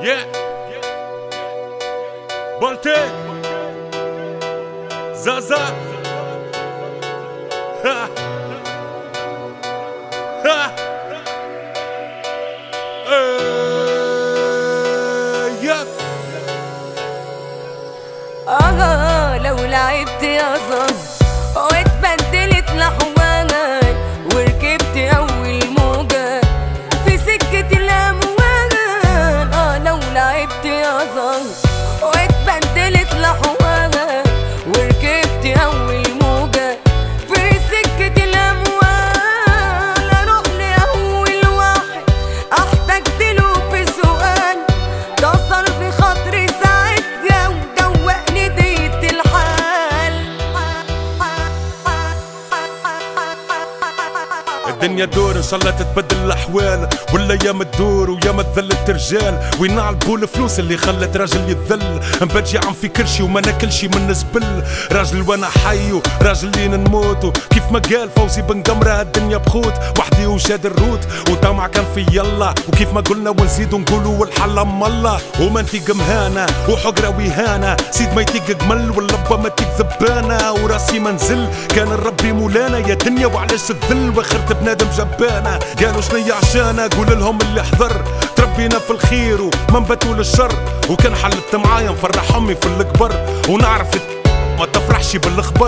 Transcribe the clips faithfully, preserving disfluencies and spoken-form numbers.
Yeah. Bolte Zaza. Ha. Ha. Yeah. آه لو لعبت يا زهر واتبدلت لحوانا وركبت أول موجة في سكة الأموال. آه لو لعبت يا زهر واتبدلت لحوانا وركبت أول موجة في سكة الأموال. أروح لأول واحد احتجت له في سؤال كسر بخاطري ساعتها ودوقني ديت الحال. الدنيا دور ان شاء الله تتبدل الاحوال ولا ياما تدور وياما تذلت رجال. وين نعلبوا الفلوس اللي خلت راجل يتذل. نبات عم في كرشي وما ناكلشي من نزبل. راجل وانا حي راجل لين نموت. كيف ما قال فوزي بن قمرة الدنيا بخوت وحدي وشاد الروت وطمع كان في يلا. وكيف ما قلنا ونزيدو نقولوا والحل ام الله. وما انتي قمهانة وحقرة وهانة سيد ما يتيق قمل واللبة ما تيق ذبانة. وراسي منزل كان الربي مولانا يا دنيا وعلاش الذل واخرت بنادم جبانة. قالوا شنيا عشانة قول لهم اللي حضر تربينا في الخير وما نباتوا للشر. وكان حلت معايا نفرح امي في الكبر ونعرف ما تفرحش بالاخبار.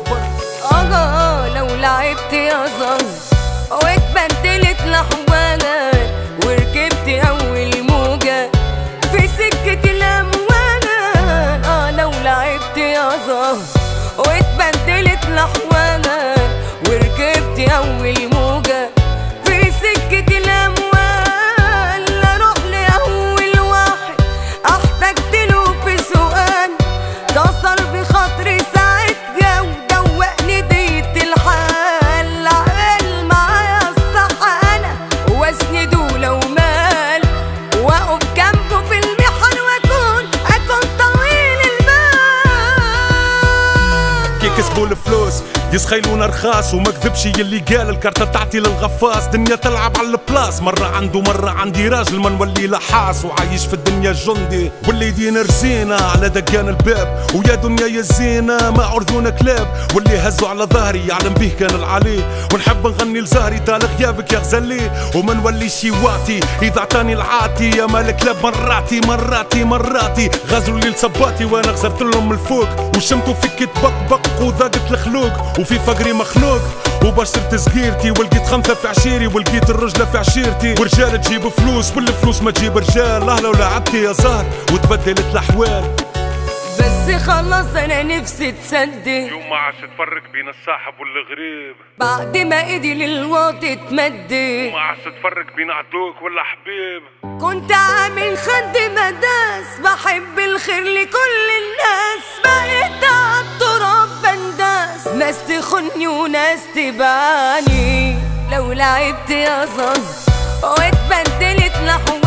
آه لو لعبت يا زهر واتبدلت لحوانا وركبت أول موجة في سكة الأموال. آه لو لعبت يا زهر واتبدلت لحوانا وركبت أول موجة في سكة الأموال. أروح لأول واحد احتجت له في سؤال كسر بخاطري ساعتها ودوقني ديت الحال. عقل معايا الصح أنا واسنده لو مال واقف جنبه في المحن واكون اكون طويل البال. كي كسبوا الفلوس يسخيلونا رخاص وما كذبش يلي قال الكارتة تعطي للغفاص. دنيا تلعب على البلاص مرة عنده مرة عندي راجل ما نولي لحاس وعايش في الدنيا جندي واللي يدين رزينة على دقان الباب. ويا دنيا يا زينة ما عرضونا كلاب واللي هزوا على ظهري يعلم به كان العلي. ونحب نغني لزهري طال غيابك يا غزلي وما نوليش واطي اذا عطاني العاطي. يا مالك لاب مراتي مراتي مراتي غزلوا لي لصباتي وانا غزرت لهم الفوق وشمتوا فيك تبقبق وذاقت الخلوق. وفي فقري مخلوق وبشرت صغيرتي ولقيت خمسة في عشيري ولقيت الرجلة في عشيرتي. ورجال تجيب فلوس والفلوس ما تجيب رجال. الله لو لعبتي يا زهر وتبدلت الاحوال. بس خلص انا نفسي تصدق يوم ما عادش تفرق بين الصاحب والغريب بعد ما ايدي للواطي تمد. وما عادش تفرق بين عدوك ولا حبيب. كنت عامل خد مداس بحب الخير لكل الناس بقيت عالتراب بنداس. ناس تخني وناس تباني لو لعبت يا زهر واتبدلت لحوالي